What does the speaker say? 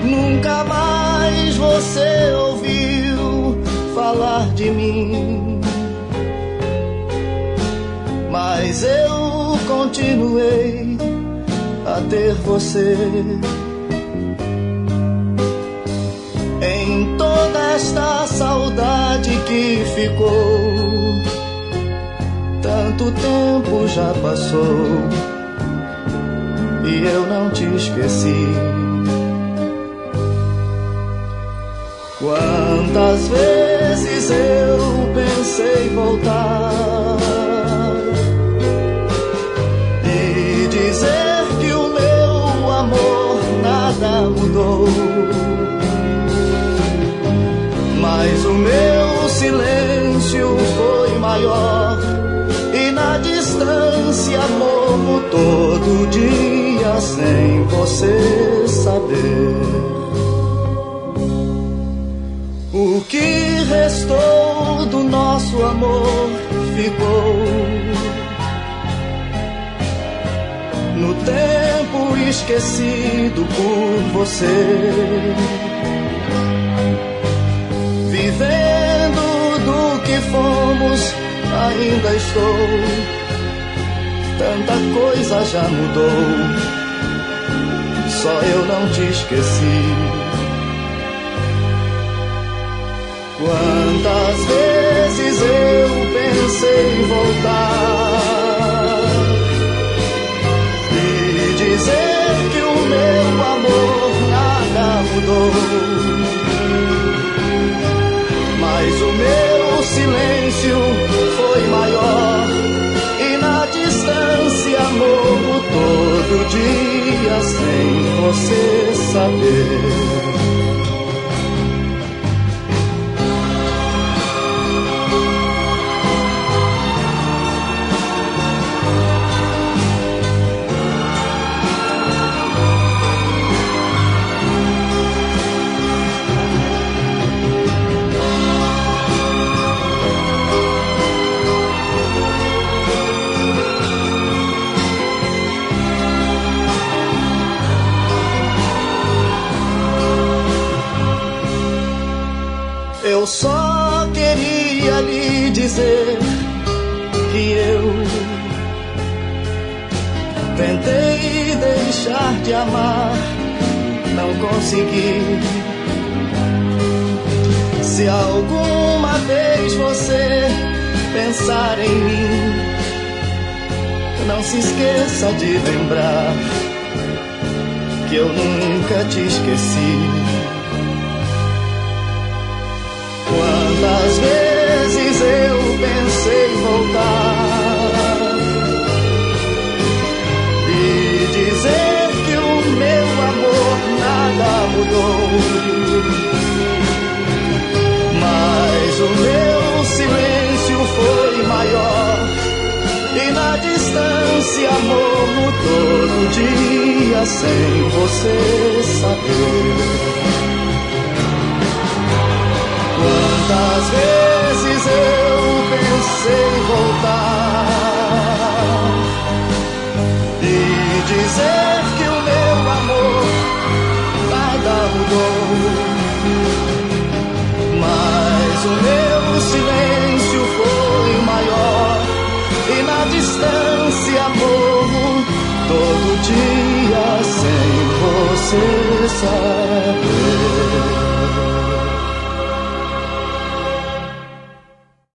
Nunca mais você ouviu falar de mim, mas eu continuei a ter você. Em toda esta saudade que ficou, tanto tempo já passou e eu não te esqueci. Quantas vezes eu pensei voltar e dizer que o meu amor nada mudou, mas o meu silêncio foi maior e na distância morro todo dia sem você saber. O que restou do nosso amor ficou no tempo esquecido por você. Vivendo do que fomos, ainda estou. Tanta coisa já mudou, só eu não te esqueci. Quantas vezes eu pensei em voltar e dizer que o meu amor nada mudou, mas o meu silêncio foi maior e na distância morro todo dia sem você saber. Eu só queria lhe dizer que eu tentei deixar de amar, não consegui. Se alguma vez você pensar em mim, não se esqueça de lembrar que eu nunca te esqueci. Quantas vezes eu pensei em voltar e dizer que o meu amor nada mudou, mas o meu silêncio foi maior e na distância morro todo dia sem você saber. Quantas vezes eu pensei em voltar e dizer que o meu amor nada mudou, mas o meu silêncio foi maior e na distância morro todo dia sem você saber.